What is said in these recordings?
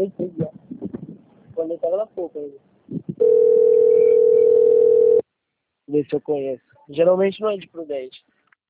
certeza. Quando eu tava na pouco ainda. Ver se eu conheço. Geralmente não é de Prudente.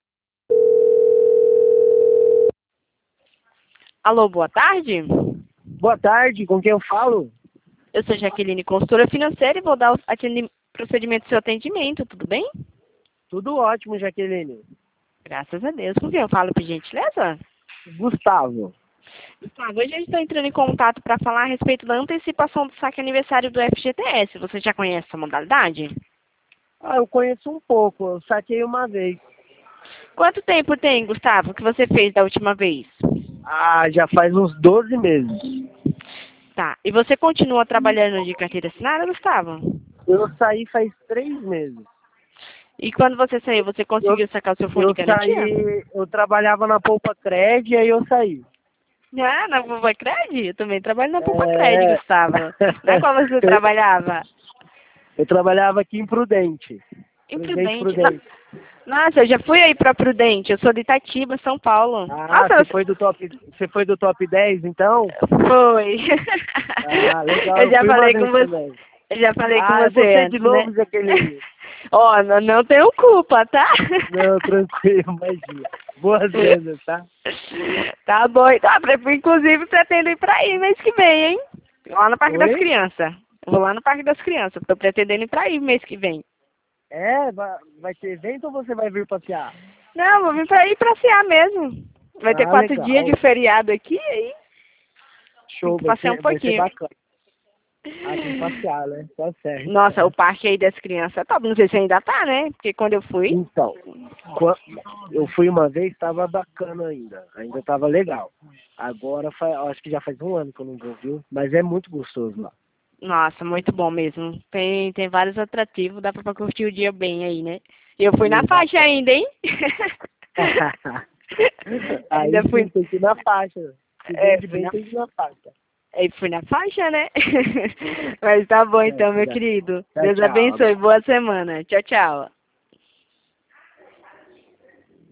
Alô, boa tarde. Boa tarde, com quem eu falo? Eu sou Jaqueline, consultora financeira, e vou dar o procedimento do seu atendimento, tudo bem? Tudo ótimo, Jaqueline. Graças a Deus. Com quem eu falo, por gentileza? Gustavo. Gustavo, hoje a gente está entrando em contato para falar a respeito da antecipação do saque aniversário do FGTS. Você já conhece essa modalidade? Ah, eu conheço um pouco, eu saquei uma vez. Quanto tempo tem, Gustavo, que você fez da última vez? Ah, já faz uns 12 meses. Tá. E você continua trabalhando de carteira assinada, Gustavo? Eu saí faz 3 meses. E quando você saiu, você conseguiu sacar o seu fundo Eu de garantia? saí, eu trabalhava na Poupa Cred, aí eu saí. Ah, na Poupa Cred? Eu também trabalho na Poupa Cred, É... Gustavo. Na qual você trabalhava? Eu trabalhava aqui em Prudente. Em Prudente, Prudente. Prudente. Nossa, eu já fui aí pra Prudente. Eu sou de Itatiba, São Paulo. Ah, Nossa, você foi do top 10, então? foi. Ah, legal, Eu eu já fui uma falei com vez você. também. Eu já falei com Ah, é você você de antes, né? novo, Jaqueline. Ó, não tenho culpa, tá? Não, tranquilo, imagina. Boas vendas, tá? Tá bom. Então, inclusive, pretendo ir pra aí mês que vem, hein? Lá no Parque das Oi? Crianças. Eu vou lá no Parque das Crianças. Tô pretendendo ir pra aí mês que vem. É, vai ter evento ou você vai vir passear? Não, vou vir pra ir passear mesmo. Vai ter Ah, 4 dias de legal. feriado aqui, aí tem Show, que passear um vai ser pouquinho. bacana. Ah, tem que passear, né? Tá certo. Nossa, o parque aí das crianças é top. Não sei se ainda tá, né? Porque quando eu fui. Então, qua- eu fui uma vez, tava bacana ainda. Ainda tava legal. Agora, acho que já faz um ano que eu não vou, viu? Mas é muito gostoso lá. Nossa, muito bom mesmo. Tem vários atrativos, dá pra curtir o dia bem aí, né? Eu fui na faixa Exato. ainda, hein? Ainda Aí sim, fui. tem que ir na faixa. Se É, vende bem, tem que ir na faixa. fui na faixa, né? Mas tá bom É, então, meu já. querido. Tchau, Deus tchau. abençoe. Abraço. Boa semana. Tchau, tchau.